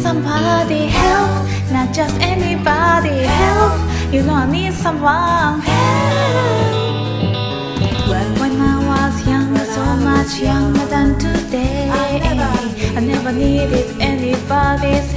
somebody help, not just anybody help. You know I need someone help. When I was younger, so much younger than today, I never needed anybody's